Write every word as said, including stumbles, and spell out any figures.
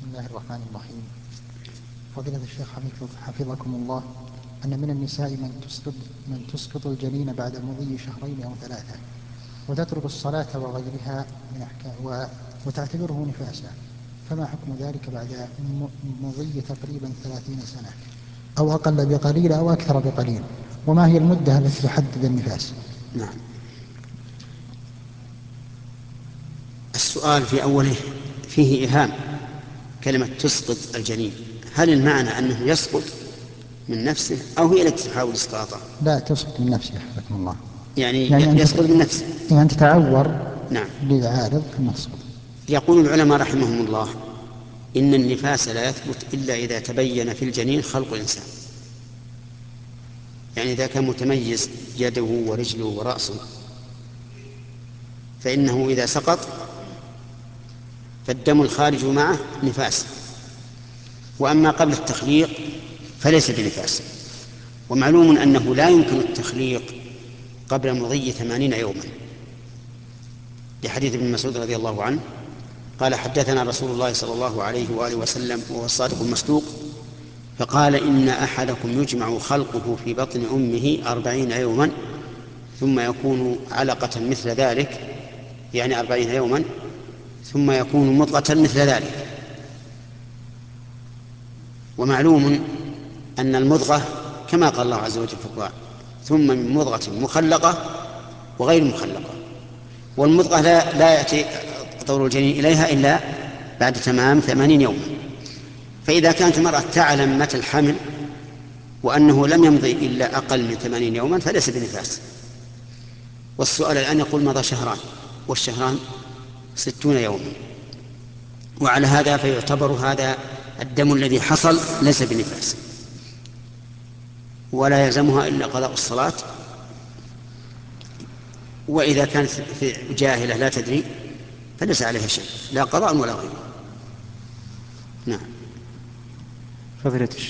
الله الرحمن الرحيم. فضيلة الشيخ حفظكم الله، أن من النساء من تسقط, من تسقط الجنين بعد مضي شهرين أو ثلاثة وتترك الصلاة وغيرها من أحكام وتعتبره نفاسا، فما حكم ذلك بعد مضي تقريبا ثلاثين سنة أو أقل بقليل أو أكثر بقليل؟ وما هي المدة التي تحدد النفاس؟ نعم. السؤال في أوله فيه إيهام. كلمة تسقط الجنين، هل المعنى أنه يسقط من نفسه أو هي التي تحاول إسقاطه؟ لا، تسقط من نفسه حفظكم الله. يعني, يعني يسقط من نفسه، يعني أن تتعور. نعم. لعارض المسقط. يقول العلماء رحمهم الله إن النفاس لا يثبت إلا إذا تبين في الجنين خلق الإنسان، يعني إذا كان متميز يده ورجله ورأسه فإنه إذا سقط فالدم الخارج معه نفاس، وأما قبل التخليق فليس بنفاس. ومعلوم أنه لا يمكن التخليق قبل مضي ثمانين يوما، لحديث ابن مسعود رضي الله عنه قال حدثنا رسول الله صلى الله عليه وآله وسلم وهو الصادق المصدوق فقال إن أحدكم يجمع خلقه في بطن أمه أربعين يوما ثم يكون علقة مثل ذلك، يعني أربعين يوما ثم يكون مضغة مثل ذلك. ومعلوم أن المضغة كما قال الله عز وجل في القرآن ثم من مضغة مخلقة وغير مخلقة، والمضغة لا, لا يأتي طور الجنين إليها إلا بعد تمام ثمانين يوما. فإذا كانت المرأة تعلم متى الحمل وأنه لم يمضي إلا أقل من ثمانين يوما فليس بنفاس. والسؤال الآن يقول مضى شهران، والشهران ستون يوما، وعلى هذا فيعتبر هذا الدم الذي حصل ليس بنفاس، ولا يلزمها إلا قضاء الصلاة. وإذا كانت في جاهلة لا تدري فليس عليها شيء، لا قضاء ولا غيره. نعم. فضيلة الشيخ